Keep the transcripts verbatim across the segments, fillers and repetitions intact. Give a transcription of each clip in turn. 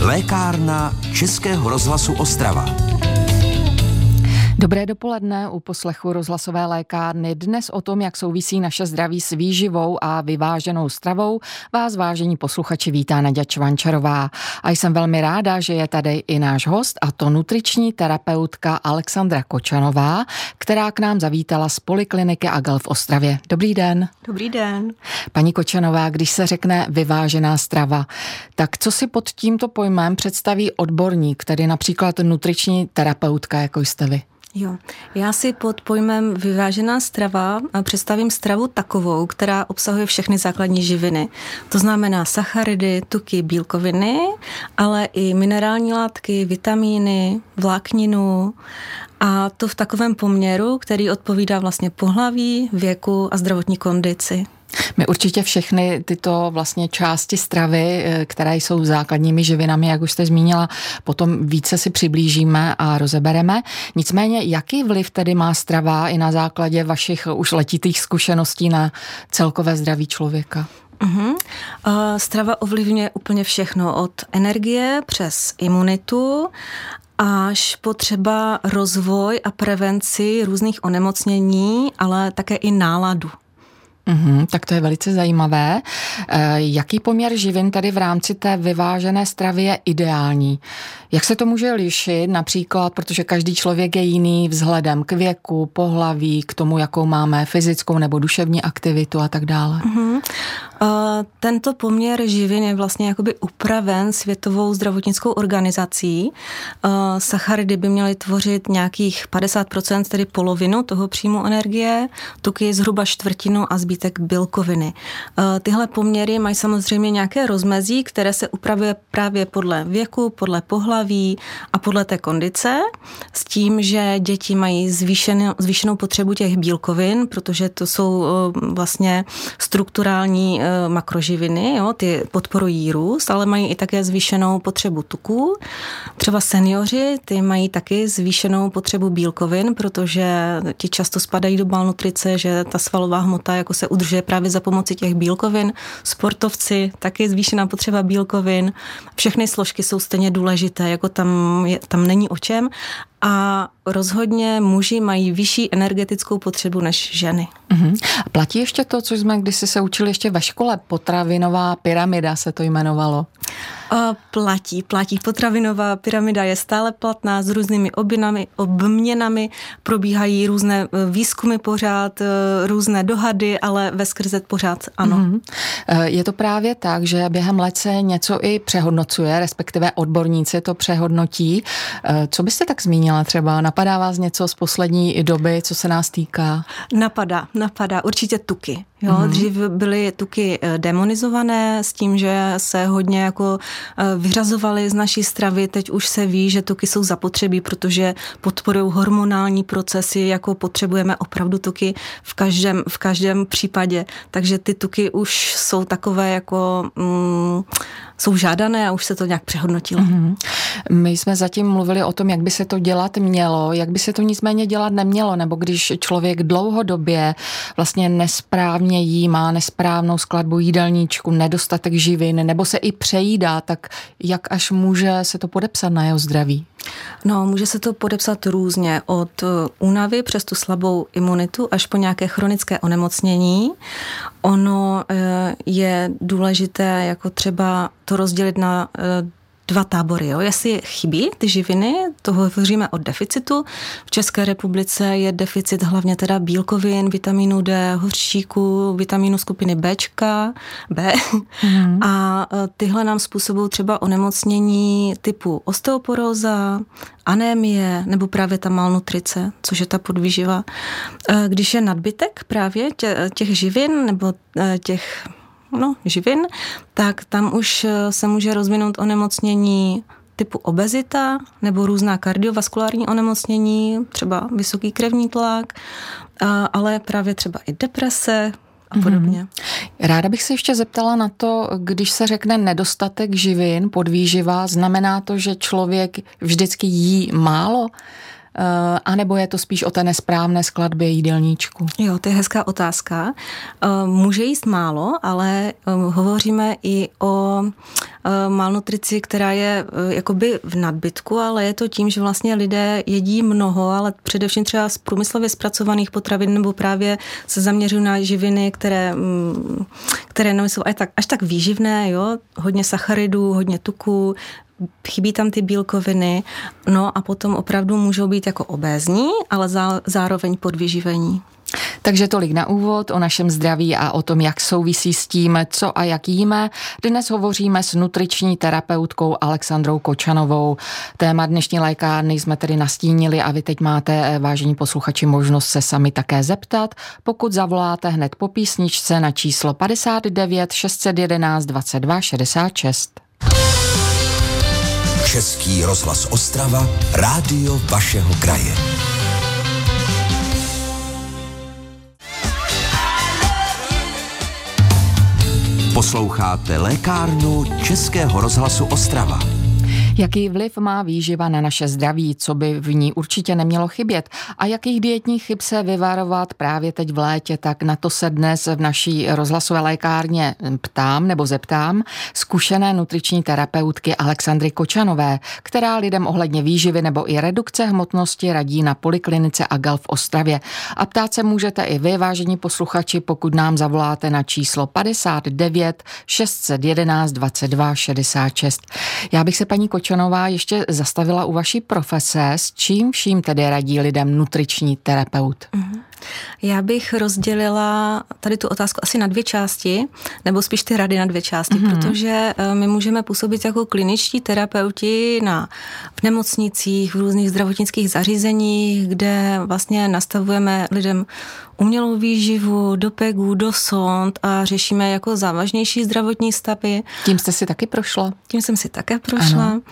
Lékárna Českého rozhlasu Ostrava. Dobré dopoledne u poslechu rozhlasové lékárny. Dnes o tom, jak souvisí naše zdraví s výživou a vyváženou stravou, vás, vážení posluchači, vítá Naďa Čvančarová. A jsem velmi ráda, že je tady i náš host, a to nutriční terapeutka Alexandra Kočanová, která k nám zavítala z polikliniky Agel v Ostravě. Dobrý den. Dobrý den. Paní Kočanová, když se řekne vyvážená strava, tak co si pod tímto pojmem představí odborník, tedy například nutriční terapeutka, jako jste vy? Jo, já si pod pojmem vyvážená strava představím stravu takovou, která obsahuje všechny základní živiny. To znamená sacharidy, tuky, bílkoviny, ale i minerální látky, vitamíny, vlákninu, a to v takovém poměru, který odpovídá vlastně pohlaví, věku a zdravotní kondici. My určitě všechny tyto vlastně části stravy, které jsou základními živinami, jak už jste zmínila, potom více si přiblížíme a rozebereme. Nicméně, jaký vliv tedy má strava i na základě vašich už letitých zkušeností na celkové zdraví člověka? Uhum. Uh, strava ovlivňuje úplně všechno, od energie přes imunitu až po třeba rozvoj a prevenci různých onemocnění, ale také i náladu. Uhum, tak to je velice zajímavé. E, jaký poměr živin tady v rámci té vyvážené stravy je ideální? Jak se to může lišit například, protože každý člověk je jiný vzhledem k věku, pohlaví, k tomu, jakou máme fyzickou nebo duševní aktivitu a tak dále? Uhum. Uh, tento poměr živin je vlastně jakoby upraven Světovou zdravotnickou organizací. Uh, sacharidy by měly tvořit nějakých padesát procent, tedy polovinu toho příjmu energie, tuky zhruba čtvrtinu a zbytek bílkoviny. Uh, tyhle poměry mají samozřejmě nějaké rozmezí, které se upravuje právě podle věku, podle pohlaví a podle té kondice, s tím, že děti mají zvýšenou, zvýšenou potřebu těch bílkovin, protože to jsou uh, vlastně strukturální uh, makroživiny, jo, ty podporují růst, ale mají i také zvýšenou potřebu tuků. Třeba seniori, ty mají taky zvýšenou potřebu bílkovin, protože ti často spadají do malnutrice, že ta svalová hmota jako se udržuje právě za pomoci těch bílkovin. Sportovci, taky zvýšená potřeba bílkovin. Všechny složky jsou stejně důležité, jako tam, je, tam není o čem. A rozhodně muži mají vyšší energetickou potřebu než ženy. Uhum. A platí ještě to, co jsme kdysi se učili ještě ve škole, potravinová pyramida se to jmenovalo? A platí, platí. Potravinová pyramida je stále platná s různými obměnami, obměnami, probíhají různé výzkumy pořád, různé dohady, ale veskrze pořád ano. Uhum. Je to právě tak, že během let se něco i přehodnocuje, respektive odborníci to přehodnotí. Co byste tak zmínila třeba? Napadá vás něco z poslední doby, co se nás týká? Napadá, napadá. Určitě tuky. Jo, mm-hmm. Dřív byly tuky demonizované s tím, že se hodně jako vyřazovaly z naší stravy. Teď už se ví, že tuky jsou zapotřebí, protože podporují hormonální procesy, jako potřebujeme opravdu tuky v každém, v každém případě. Takže ty tuky už jsou takové jako... Mm, jsou žádané a už se to nějak přehodnotilo. Mm-hmm. My jsme zatím mluvili o tom, jak by se to dělat mělo, jak by se to nicméně dělat nemělo, nebo když člověk dlouhodobě vlastně nesprávně jí, má nesprávnou skladbu jídelníčku, nedostatek živin, nebo se i přejídá, tak jak až může se to podepsat na jeho zdraví? No, může se to podepsat různě, od únavy přes tu slabou imunitu až po nějaké chronické onemocnění. Ono je důležité jako třeba to rozdělit na dva tábory. Jo. Jestli chybí ty živiny, to hovoříme o deficitu. V České republice je deficit hlavně teda bílkovin, vitamínu D, hořčíku, vitamínu skupiny Bčka, B. Mm. A tyhle nám způsobují třeba onemocnění typu osteoporóza, anémie nebo právě ta malnutrice, což je ta podvýživa. Když je nadbytek právě těch živin nebo těch no, živin, tak tam už se může rozvinout onemocnění typu obezita nebo různá kardiovaskulární onemocnění, třeba vysoký krevní tlak, ale právě třeba i deprese a podobně. Ráda bych se ještě zeptala na to, když se řekne nedostatek živin, podvýživa, znamená to, že člověk vždycky jí málo? anebo je to spíš o té nesprávné skladbě jídelníčku? Jo, to je hezká otázka. Může jíst málo, ale hovoříme i o malnutrici, která je jakoby v nadbytku, ale je to tím, že vlastně lidé jedí mnoho, ale především třeba z průmyslově zpracovaných potravin nebo právě se zaměřují na živiny, které, které nejsou až tak, až tak výživné, jo? Hodně sacharidů, hodně tuků, chybí tam ty bílkoviny, no a potom opravdu můžou být jako obézní, ale zá, zároveň podvyživení. Takže tolik na úvod o našem zdraví a o tom, jak souvisí s tím, co a jak jíme. Dnes hovoříme s nutriční terapeutkou Alexandrou Kočanovou. Téma dnešní lékárny jsme tedy nastínili a vy teď máte, vážení posluchači, možnost se sami také zeptat, pokud zavoláte hned po písničce na číslo padesát devět šest set jedenáct dvacet dva šedesát šest. Český rozhlas Ostrava, rádio vašeho kraje. Posloucháte lékárnu Českého rozhlasu Ostrava. Jaký vliv má výživa na naše zdraví, co by v ní určitě nemělo chybět a jakých dietních chyb se vyvarovat právě teď v létě, tak na to se dnes v naší rozhlasové lékárně ptám nebo zeptám zkušené nutriční terapeutky Alexandry Kočanové, která lidem ohledně výživy nebo i redukce hmotnosti radí na poliklinice Agal v Ostravě. A ptát se můžete i vy, vážení posluchači, pokud nám zavoláte na číslo padesát devět šest set jedenáct dvacet dva šedesát šest. Já bych se, paní Kočanová, ještě zastavila u vaší profese, s čím vším tedy radí lidem nutriční terapeut? Mm-hmm. Já bych rozdělila tady tu otázku asi na dvě části, nebo spíš ty rady na dvě části, mm-hmm. protože my můžeme působit jako kliničtí terapeuti na, v nemocnicích, v různých zdravotnických zařízeních, kde vlastně nastavujeme lidem umělou výživu, do pegů, do sond a řešíme jako závažnější zdravotní stavy. Tím jste si taky prošla? Tím jsem si také prošla. Ano.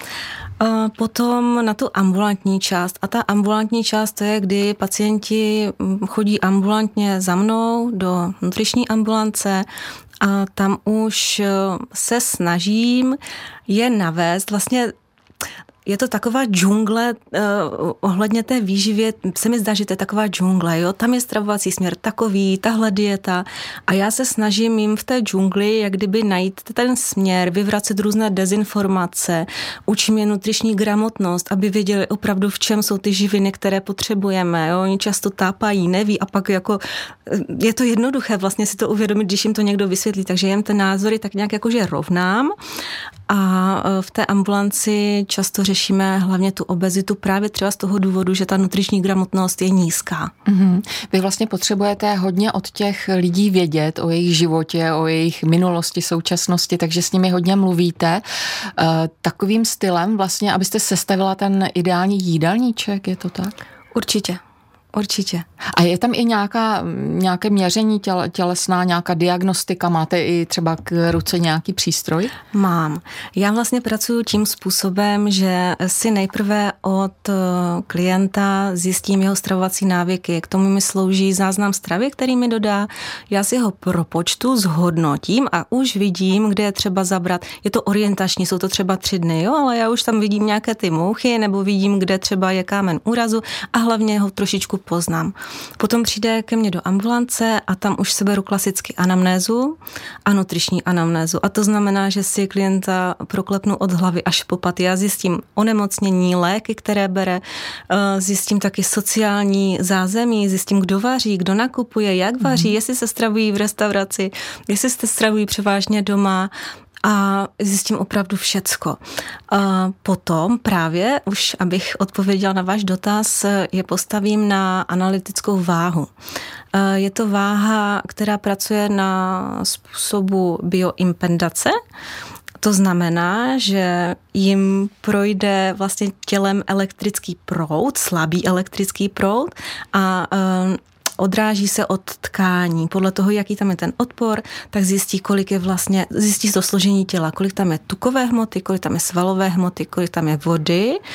Potom na tu ambulantní část. A ta ambulantní část to je, kdy pacienti chodí ambulantně za mnou do nutriční ambulance a tam už se snažím je navést vlastně. Je to taková džungle eh, ohledně té výživě, se mi zdá, že to je taková džungle, jo? Tam je stravovací směr takový, tahle dieta a já se snažím jim v té džungli jak kdyby najít ten směr, vyvracet různé dezinformace, učím je nutriční gramotnost, aby věděli opravdu, v čem jsou ty živiny, které potřebujeme, jo? Oni často tápají, neví a pak jako je to jednoduché vlastně si to uvědomit, když jim to někdo vysvětlí, takže jim ten názory tak nějak jakože rovnám a v té ambulanci často řešíme hlavně tu obezitu právě třeba z toho důvodu, že ta nutriční gramotnost je nízká. Mm-hmm. Vy vlastně potřebujete hodně od těch lidí vědět o jejich životě, o jejich minulosti, současnosti, takže s nimi hodně mluvíte. Uh, takovým stylem vlastně, abyste sestavila ten ideální jídelníček, je to tak? Určitě. Určitě. A je tam i nějaká, nějaké měření těle, tělesná, nějaká diagnostika? Máte i třeba k ruce nějaký přístroj? Mám. Já vlastně pracuji tím způsobem, že si nejprve od klienta zjistím jeho stravovací návyky. K tomu mi slouží záznam stravy, který mi dodá. Já si ho propočtu, zhodnotím a už vidím, kde je třeba zabrat. Je to orientační, jsou to třeba tři dny, jo, ale já už tam vidím nějaké ty mouchy, nebo vidím, kde třeba je kámen úrazu a hlavně ho trošičku poznám. Potom přijde ke mně do ambulance a tam už se beru klasicky anamnézu a nutriční anamnézu. A to znamená, že si klienta proklepnu od hlavy až po paty. Já zjistím onemocnění, léky, které bere, zjistím taky sociální zázemí, zjistím, kdo vaří, kdo nakupuje, jak vaří, mm. jestli se stravují v restauraci, jestli se stravují převážně doma, a zjistím opravdu všecko. A potom právě, už abych odpověděla na váš dotaz, je postavím na analytickou váhu. Je to váha, která pracuje na způsobu bioimpedace. To znamená, že jim projde vlastně tělem elektrický proud, slabý elektrický proud a odráží se od tkání. Podle toho, jaký tam je ten odpor, tak zjistí, kolik je vlastně, zjistí to složení těla, kolik tam je tukové hmoty, kolik tam je svalové hmoty, kolik tam je vody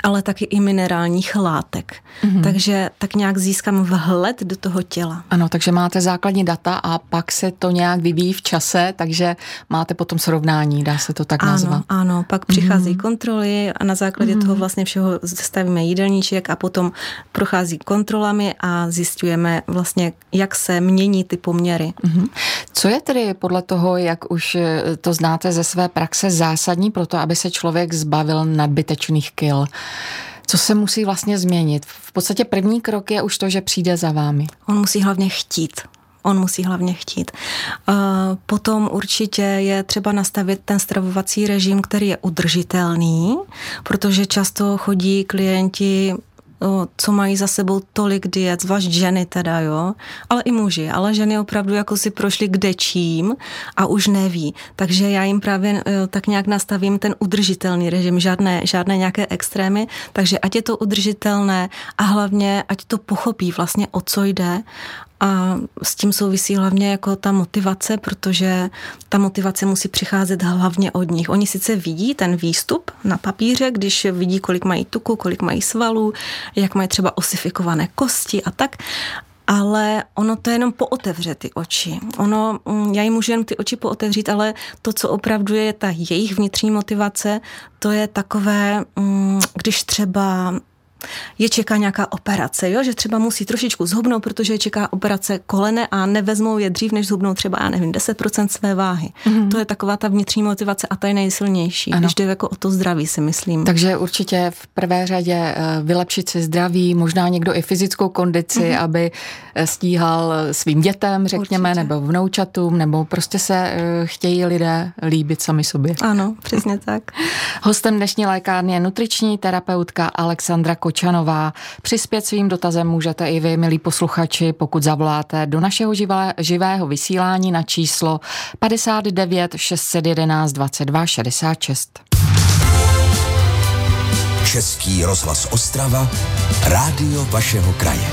ale taky i minerálních látek. Mm-hmm. Takže tak nějak získám vhled do toho těla. Ano, takže máte základní data a pak se to nějak vyvíjí v čase, takže máte potom srovnání, dá se to tak ano, nazvat. Ano, pak přichází mm-hmm. kontroly a na základě mm-hmm. toho vlastně všeho stavíme jídelníček a potom prochází kontrolami a zjišťujeme vlastně, jak se mění ty poměry. Mm-hmm. Co je tedy podle toho, jak už to znáte ze své praxe, zásadní pro to, aby se člověk zbavil nadbytečných kil? Co se musí vlastně změnit? V podstatě první krok je už to, že přijde za vámi. On musí hlavně chtít. On musí hlavně chtít. Potom určitě je třeba nastavit ten stravovací režim, který je udržitelný, protože často chodí klienti, co mají za sebou tolik diet, zvlášť ženy teda, jo, ale i muži, ale ženy opravdu jako si prošly kdečím a už neví, takže já jim právě tak nějak nastavím ten udržitelný režim, žádné, žádné nějaké extrémy, takže ať je to udržitelné a hlavně ať to pochopí vlastně, o co jde. A s tím souvisí hlavně jako ta motivace, protože ta motivace musí přicházet hlavně od nich. Oni sice vidí ten výstup na papíře, když vidí, kolik mají tuku, kolik mají svalů, jak mají třeba osifikované kosti a tak, ale ono to jenom pootevře ty oči. Ono, já jim můžu jen ty oči pootevřít, ale to, co opravdu je ta jejich vnitřní motivace, to je takové, když třeba je čeká nějaká operace, jo? Že třeba musí trošičku zhubnout, protože je čeká operace kolene a nevezmou je dřív, než zhubnou třeba, já nevím, deset procent své váhy. Mm-hmm. To je taková ta vnitřní motivace a ta je nejsilnější, ano. Když jde jako o to zdraví, si myslím. Takže určitě v prvé řadě vylepšit si zdraví, možná někdo i fyzickou kondici, mm-hmm. aby stíhal svým dětem, řekněme, určitě. Nebo vnoučatům, nebo prostě se chtějí lidé líbit sami sobě. Ano, přesně tak. Hostem dnešní lékárny je nutriční terapeutka Alexandra Kočanová. Přispět svým dotazem můžete i vy, milí posluchači, pokud zavoláte do našeho živé, živého vysílání na číslo padesát devět šest set jedenáct dvacet dva šedesát šest. Český rozhlas Ostrava, rádio vašeho kraje.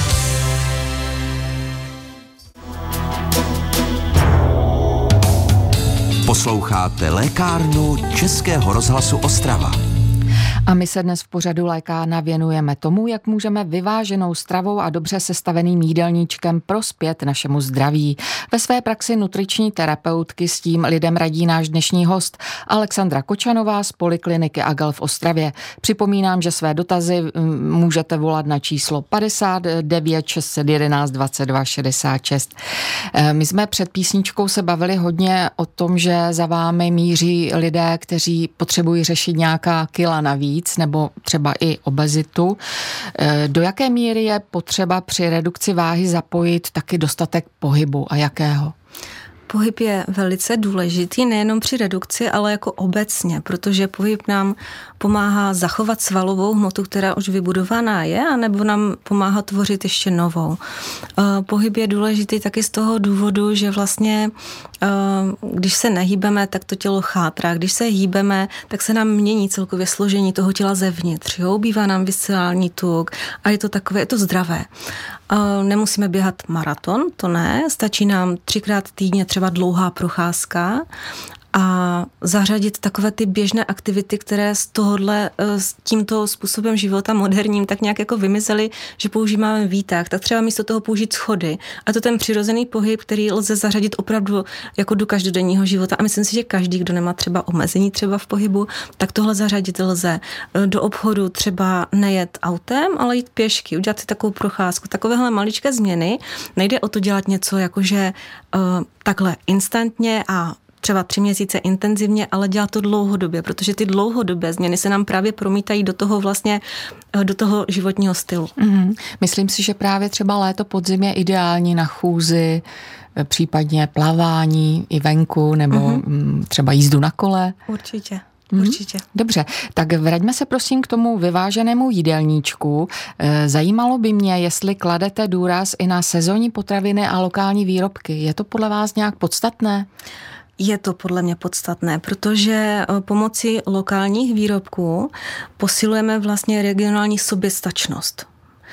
Posloucháte lékárnu Českého rozhlasu Ostrava. A my se dnes v pořadu Lékárna věnujeme tomu, jak můžeme vyváženou stravou a dobře sestaveným jídelníčkem prospět našemu zdraví. Ve své praxi nutriční terapeutky s tím lidem radí náš dnešní host Alexandra Kočanová z Polikliniky Agel v Ostravě. Připomínám, že své dotazy můžete volat na číslo padesát devět šest set jedenáct dvacet dva šedesát šest. My jsme před písničkou se bavili hodně o tom, že za vámi míří lidé, kteří potřebují řešit nějaká kila navíc, nebo třeba i obezitu. Do jaké míry je potřeba při redukci váhy zapojit taky dostatek pohybu a jakého? Pohyb je velice důležitý, nejenom při redukci, ale jako obecně, protože pohyb nám pomáhá zachovat svalovou hmotu, která už vybudovaná je, anebo nám pomáhá tvořit ještě novou. Pohyb je důležitý taky z toho důvodu, že vlastně, když se nehýbeme, tak to tělo chátrá. Když se hýbeme, tak se nám mění celkově složení toho těla zevnitř. Jo? Ubývá nám viscerální tuk a je to takové, je to zdravé. Nemusíme běhat maraton, to ne, stačí nám třikrát týdně třeba dlouhá procházka a zařadit takové ty běžné aktivity, které z tohohle, s tímto způsobem života moderním tak nějak jako vymizely, že používáme výtah, tak třeba místo toho použít schody. A to ten přirozený pohyb, který lze zařadit opravdu jako do každodenního života. A myslím si, že každý, kdo nemá třeba omezení třeba v pohybu, tak tohle zařadit lze. Do obchodu třeba nejet autem, ale jít pěšky, udělat si takovou procházku. Takovéhle maličké změny. Nejde o to dělat něco jakože uh, takhle instantně a třeba tři měsíce intenzivně, ale dělat to dlouhodobě, protože ty dlouhodobé změny se nám právě promítají do toho vlastně, do toho životního stylu. Mm-hmm. Myslím si, že právě třeba léto, podzim je ideální na chůzi, případně plavání i venku, nebo mm-hmm. třeba jízdu na kole. Určitě. Určitě. Dobře, tak vraťme se prosím k tomu vyváženému jídelníčku. Zajímalo by mě, jestli kladete důraz i na sezónní potraviny a lokální výrobky. Je to podle vás nějak podstatné? Je to podle mě podstatné, protože pomocí lokálních výrobků posilujeme vlastně regionální soběstačnost.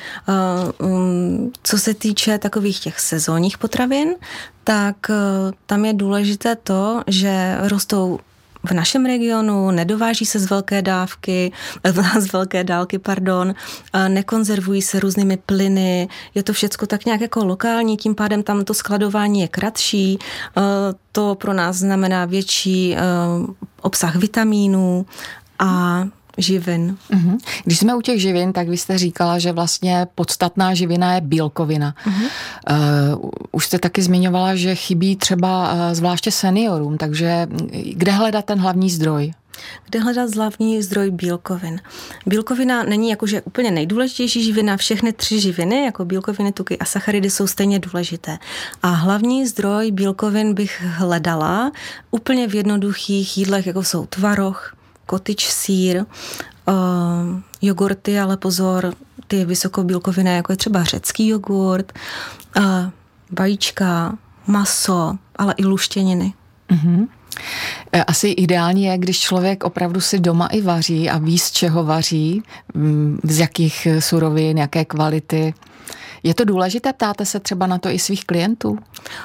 Co se týče takových těch sezónních potravin, tak tam je důležité to, že rostou v našem regionu, nedováží se z velké dávky, z velké dálky, pardon, nekonzervují se různými plyny, je to všecko tak nějak jako lokální, tím pádem tam to skladování je kratší, to pro nás znamená větší obsah vitamínů a živin. Uhum. Když jsme u těch živin, tak vy jste říkala, že vlastně podstatná živina je bílkovina. Uh, už jste taky zmiňovala, že chybí třeba uh, zvláště seniorům, takže kde hledat ten hlavní zdroj? Kde hledat hlavní zdroj bílkovin? Bílkovina není jakože úplně nejdůležitější živina, všechny tři živiny, jako bílkoviny, tuky a sacharidy, jsou stejně důležité. A hlavní zdroj bílkovin bych hledala úplně v jednoduchých jídlech, jako jsou tvaroh, kotyč sýr, uh, jogurty, ale pozor, ty vysokobílkoviny, jako je třeba řecký jogurt, uh, vajíčka, maso, ale i luštěniny. Mm-hmm. Asi ideální je, když člověk opravdu si doma i vaří a ví, z čeho vaří, z jakých surovin, jaké kvality. Je to důležité? Ptáte se třeba na to i svých klientů?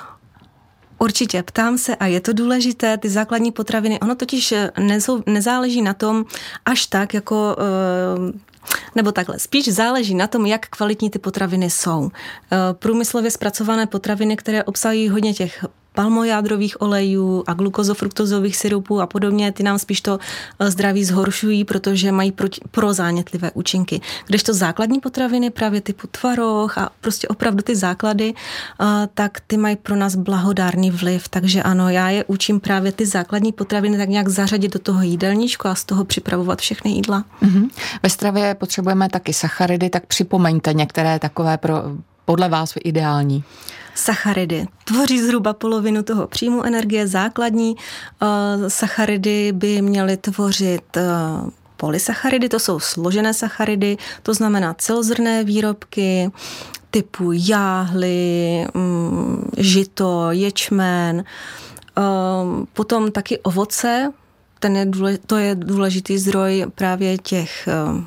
Určitě, ptám se a je to důležité, ty základní potraviny, ono totiž nezou, nezáleží na tom až tak, jako, nebo takhle, spíš záleží na tom, jak kvalitní ty potraviny jsou. Průmyslově zpracované potraviny, které obsahují hodně těch palmojádrových olejů a glukozofruktozových syrupů a podobně, ty nám spíš to zdraví zhoršují, protože mají prozánětlivé účinky. Kdežto základní potraviny, právě typu tvaroh a prostě opravdu ty základy, tak ty mají pro nás blahodárný vliv. Takže ano, já je učím právě ty základní potraviny tak nějak zařadit do toho jídelníčku a z toho připravovat všechny jídla. Mm-hmm. Ve stravě potřebujeme taky sacharidy, tak připomeňte některé takové pro, podle vás ideální. Sacharidy tvoří zhruba polovinu toho příjmu energie. Základní uh, sacharidy by měly tvořit uh, polysacharidy, to jsou složené sacharidy, to znamená celozrnné výrobky typu jáhly, um, žito, ječmen, uh, potom taky ovoce, ten je důlež, to je důležitý zdroj právě těch uh,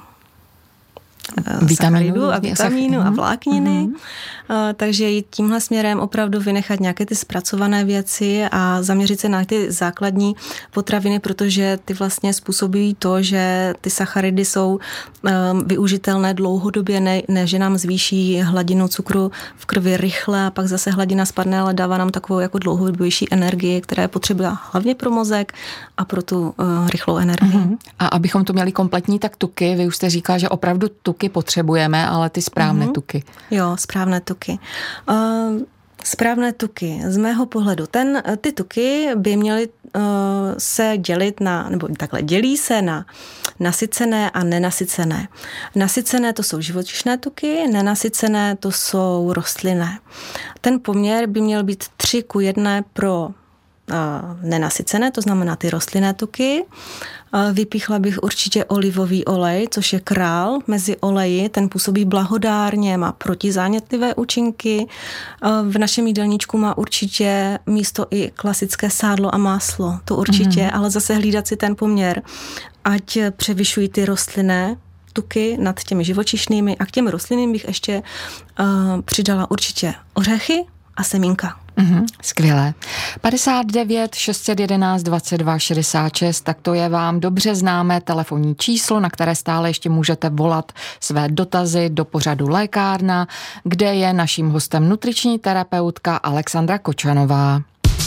vitamínů a vitamínu a vlákniny. Mm-hmm. Takže jít tímhle směrem opravdu vynechat nějaké ty zpracované věci a zaměřit se na ty základní potraviny, protože ty vlastně způsobují to, že ty sacharidy jsou využitelné dlouhodobě, ne, ne že nám zvýší hladinu cukru v krvi rychle a pak zase hladina spadne, ale dává nám takovou jako dlouhodobější energii, která je potřeba hlavně pro mozek a pro tu uh, rychlou energii. Mm-hmm. A abychom to měli kompletní, tak tuky, vy už jste říkala, že opravdu tuky potřebujeme, ale ty správné mm-hmm. tuky. Jo, správné tuky. Uh, správné tuky. Z mého pohledu, ten, ty tuky by měly uh, se dělit na, nebo takhle, dělí se na nasycené a nenasycené. Nasycené to jsou živočišné tuky, nenasycené to jsou rostlinné. Ten poměr by měl být tři ku jedné pro nenasycené, to znamená ty rostlinné tuky. Vypíchla bych určitě olivový olej, což je král mezi oleji, ten působí blahodárně, má protizánětlivé účinky. V našem jídelníčku má určitě místo i klasické sádlo a máslo, to určitě, mm. ale zase hlídat si ten poměr, ať převyšují ty rostlinné tuky nad těmi živočišnými a k těm rostlinným bych ještě uh, přidala určitě ořechy a semínka. Mm-hmm, skvělé. padesát devět šest set jedenáct dvacet dva šedesát šest, tak to je vám dobře známé telefonní číslo, na které stále ještě můžete volat své dotazy do pořadu Lékárna, kde je naším hostem nutriční terapeutka Alexandra Kočanová.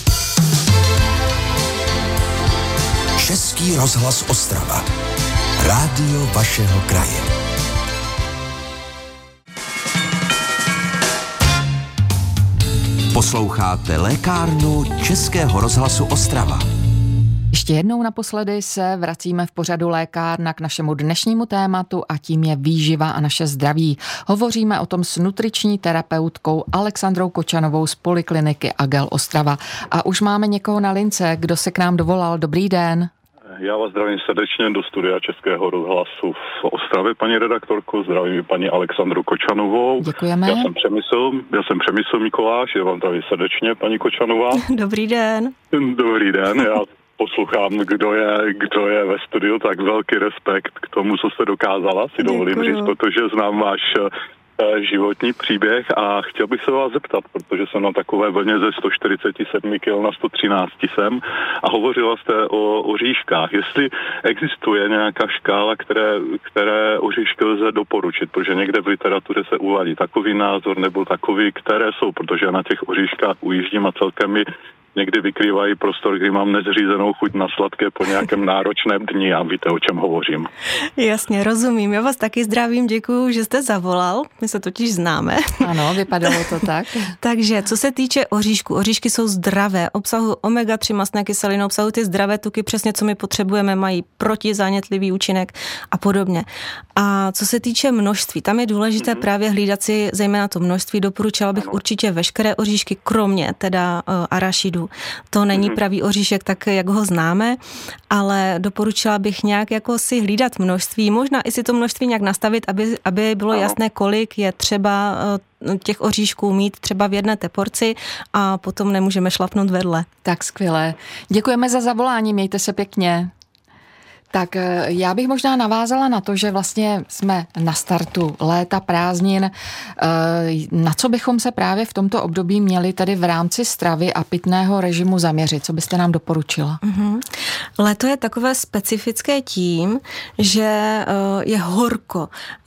Český rozhlas Ostrava. Rádio vašeho kraje. Posloucháte Lékárnu Českého rozhlasu Ostrava. Ještě jednou naposledy se vracíme v pořadu Lékárna k našemu dnešnímu tématu a tím je výživa a naše zdraví. Hovoříme o tom s nutriční terapeutkou Alexandrou Kočanovou z Polikliniky Agel Ostrava. A už máme někoho na lince, kdo se k nám dovolal. Dobrý den. Já vás zdravím srdečně do studia Českého rozhlasu v Ostravě, paní redaktorko, zdravím paní Alexandru Kočanovou. Děkujeme. Já jsem Přemysl, já jsem Přemysl Mikoláš, já vám zdravím srdečně, paní Kočanová. Dobrý den. Dobrý den, já poslouchám, kdo je, kdo je ve studiu, tak velký respekt k tomu, co jste dokázala, si dovolím říct, protože znám váš životní příběh a chtěl bych se vás zeptat, protože jsem na takové vlně ze sto čtyřicet sedm kilogramů na sto třináct jsem a hovořila jste o oříškách. Jestli existuje nějaká škála, které, které oříšky lze doporučit, protože někde v literatuře se uvádí takový názor nebo takový, které jsou, protože já na těch oříškách ujíždím a celkem mi někdy vykrývají prostor, kdy mám nezřízenou chuť na sladké po nějakém náročném dni a víte, o čem hovořím. Jasně, rozumím. Já vás taky zdravím, děkuju, že jste zavolal. My se totiž známe. Ano, vypadalo to tak. Takže, co se týče oříšku, oříšky jsou zdravé, obsahují omega tři mastné kyseliny, obsahují ty zdravé tuky, přesně co my potřebujeme, mají protizánětlivý účinek a podobně. A co se týče množství, tam je důležité mm-hmm. právě hlídat si zejména to množství. Doporučila bych ano. určitě veškeré oříšky, kromě teda uh, arašidu. To není mm-hmm. pravý oříšek, tak jak ho známe, ale doporučila bych nějak jako si hlídat množství, možná i si to množství nějak nastavit, aby, aby bylo ano. jasné, kolik je třeba uh, těch oříšků mít třeba v jedné té porci a potom nemůžeme šlapnout vedle. Tak skvělé. Děkujeme za zavolání, mějte se pěkně. Tak já bych možná navázala na to, že vlastně jsme na startu léta, prázdnin. Na co bychom se právě v tomto období měli tady v rámci stravy a pitného režimu zaměřit? Co byste nám doporučila? Mm-hmm. Léto je takové specifické tím, že je horko.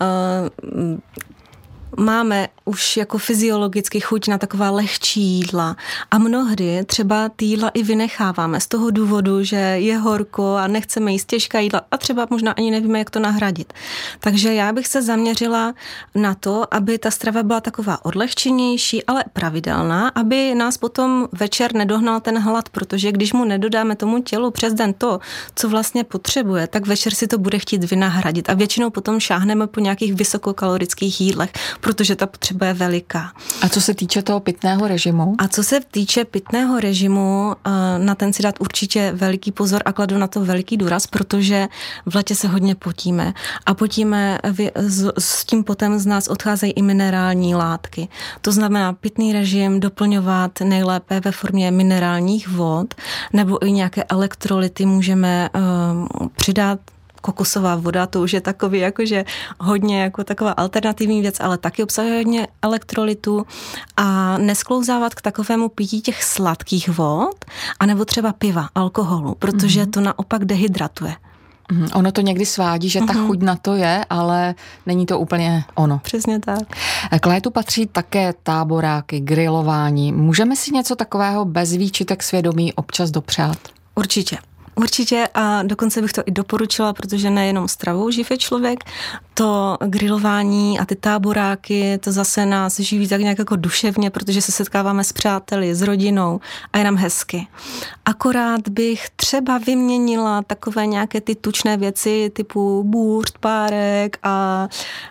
Máme už jako fyziologicky chuť na taková lehčí jídla a mnohdy třeba ty jídla i vynecháváme z toho důvodu, že je horko a nechceme jíst těžká jídla a třeba možná ani nevíme, jak to nahradit. Takže já bych se zaměřila na to, aby ta strava byla taková odlehčenější, ale pravidelná, aby nás potom večer nedohnal ten hlad, protože když mu nedodáme tomu tělu přes den to, co vlastně potřebuje, tak večer si to bude chtít vynahradit a většinou potom šáhneme po nějakých vysokokalorických jídlech, protože ta potřeba je veliká. A co se týče toho pitného režimu? A co se týče pitného režimu, na ten si dát určitě veliký pozor a kladu na to veliký důraz, protože v létě se hodně potíme. A potíme, s tím potem z nás odcházejí i minerální látky. To znamená pitný režim doplňovat nejlépe ve formě minerálních vod, nebo i nějaké elektrolyty můžeme uh, přidat. Kokosová voda, to už je takový jakože hodně jako taková alternativní věc, ale taky obsahuje hodně elektrolytů a nesklouzávat k takovému pití těch sladkých vod, anebo třeba piva, alkoholu, protože mm-hmm. to naopak dehydratuje. Mm, ono to někdy svádí, že ta mm-hmm. chuť na to je, ale není to úplně ono. Přesně tak. K létu patří také táboráky, grilování. Můžeme si něco takového bez výčitek svědomí občas dopřát? Určitě. Určitě a dokonce bych to i doporučila, protože nejenom stravou živ je člověk, to grilování a ty táboráky, to zase nás živí tak nějak jako duševně, protože se setkáváme s přáteli, s rodinou a je nám hezky. Akorát bych třeba vyměnila takové nějaké ty tučné věci typu bůřt, párek a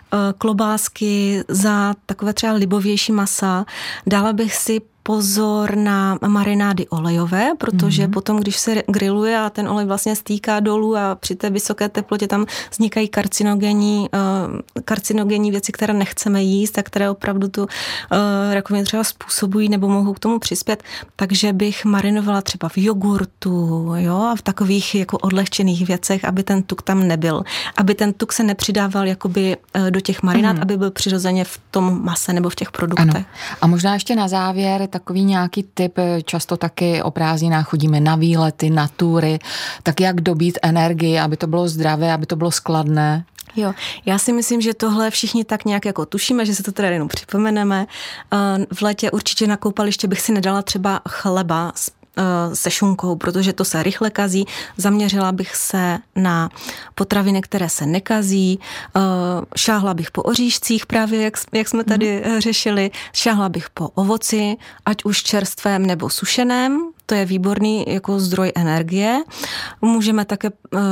klobásky za takové třeba libovější masa. Dala bych si pozor na marinády olejové, protože mm-hmm. potom, když se grilluje a ten olej vlastně stýká dolů a při té vysoké teplotě tam vznikají karcinogenní, uh, karcinogenní věci, které nechceme jíst a které opravdu tu uh, rakovinu třeba způsobují nebo mohou k tomu přispět. Takže bych marinovala třeba v jogurtu, jo, a v takových jako odlehčených věcech, aby ten tuk tam nebyl. Aby ten tuk se nepřidával jakoby uh, do těch marinád, mm-hmm. aby byl přirozeně v tom mase nebo v těch produktech. Ano. A možná ještě na závěr takový nějaký tip, často taky o prázdninách chodíme na výlety, na túry, tak jak dobít energii, aby to bylo zdravé, aby to bylo skladné? Jo, já si myslím, že tohle všichni tak nějak jako tušíme, že se to teda jenom připomeneme. V létě určitě na koupaliště bych si nedala třeba chleba se šunkou, protože to se rychle kazí. Zaměřila bych se na potraviny, které se nekazí. Šáhla bych po oříšcích právě, jak, jak jsme tady mm. řešili. Šáhla bych po ovoci, ať už čerstvém nebo sušeném. To je výborný jako zdroj energie. Můžeme také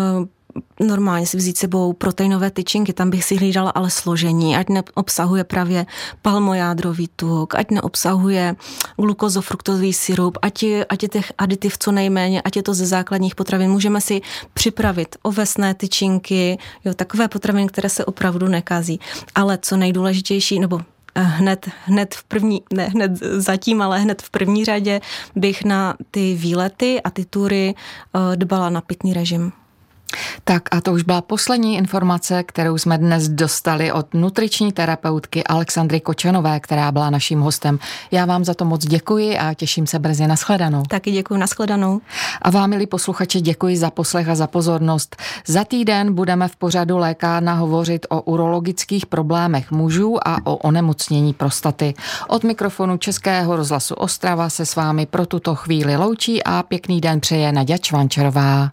normálně si vzít sebou proteinové tyčinky, tam bych si hlídala ale složení, ať neobsahuje právě palmojádrový tuk, ať neobsahuje glukózofruktozový sirup, ať je, ať je těch aditiv co nejméně, ať je to ze základních potravin. Můžeme si připravit ovesné tyčinky, jo, takové potraviny, které se opravdu nekazí. Ale co nejdůležitější, nebo Hned, hned v první, ne hned zatím, ale hned v první řadě bych na ty výlety a ty tury dbala na pitný režim. Tak a to už byla poslední informace, kterou jsme dnes dostali od nutriční terapeutky Alexandry Kočanové, která byla naším hostem. Já vám za to moc děkuji a těším se brzy na shledanou. Taky děkuji, na shledanou. A vám, milí posluchači, děkuji za poslech a za pozornost. Za týden budeme v pořadu Lékárna hovořit o urologických problémech mužů a o onemocnění prostaty. Od mikrofonu Českého rozhlasu Ostrava se s vámi pro tuto chvíli loučí a pěkný den přeje Naďa Čvančarová.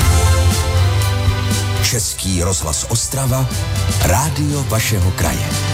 Český rozhlas Ostrava, rádio vašeho kraje.